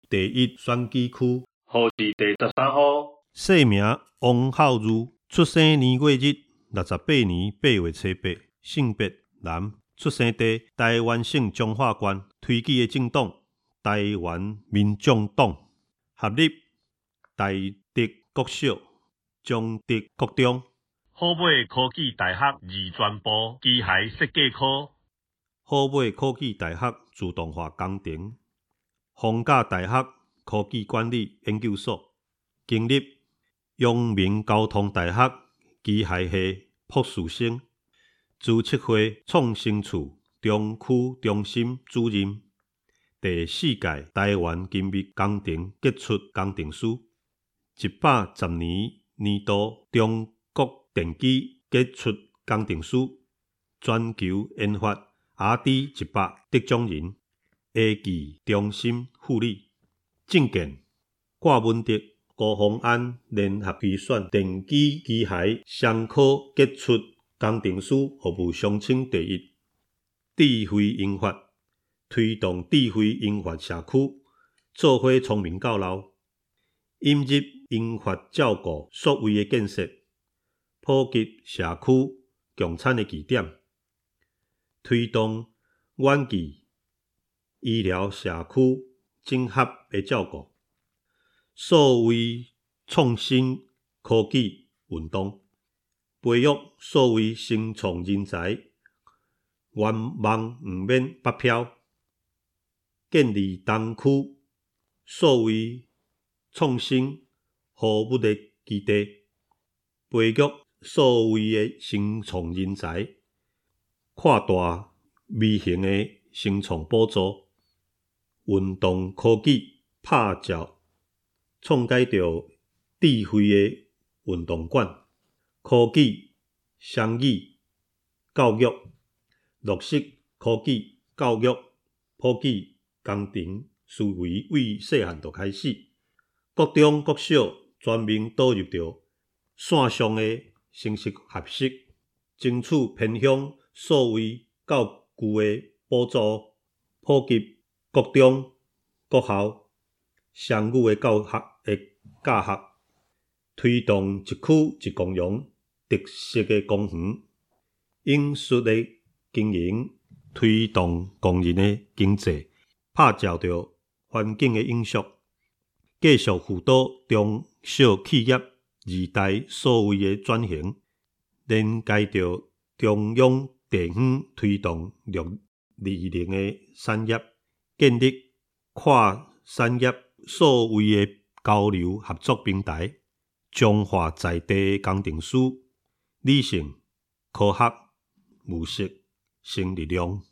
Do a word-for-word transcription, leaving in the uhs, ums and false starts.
第一选举区， 号是第十三号， 姓名王孝如，出生年月日六十八年八月初八，性别男，出生地台湾省彰化县，推举的政党台湾民众党，合立台德国小，中德国中， 好尾科技大学二专部机械设计科， 好尾科技大学自动化工程，逢甲大学科技管理研究所，经历阳明交通大学机械系博士生，自测会创新处中区中心主任，第四届台湾精密工程杰出工程师，一百十年年度中国电机杰出工程师，全球研发 R D 一百得奖人，A 技中心副理，证件郭文德、高鸿安联合批选电机机械商科杰出工程师服务乡亲第一，智慧英法推动智慧英法社区做伙聪明教老，引入英法照顾所谓的建设，普及社区共产的据点，推动远距医疗社区整合的照顾，所谓创新科技运动，培育所谓新创人才，愿望毋免北漂，建立东区所谓创新服务的基地，培育所谓的新创人才，扩大微型的新创补助，运动科技拍照，创解着智慧的运动馆，科技、双语、教育，落实科技教育普及工程思维为细汉就开始，国中国小全面导入着线上的成绩学习，争取偏向所谓较旧的补助，普及国中、国校双语的教学的教学，推动一区一公园特色的公园，应术的经营，推动工人的经济，拍照着环境的影响，继续辅导中小企业二代所谓的转型，连接着中央地方推动绿二零的产业，建立跨产业所谓的交流合作平台，强化在地工程师理性、科学、务实、新力量。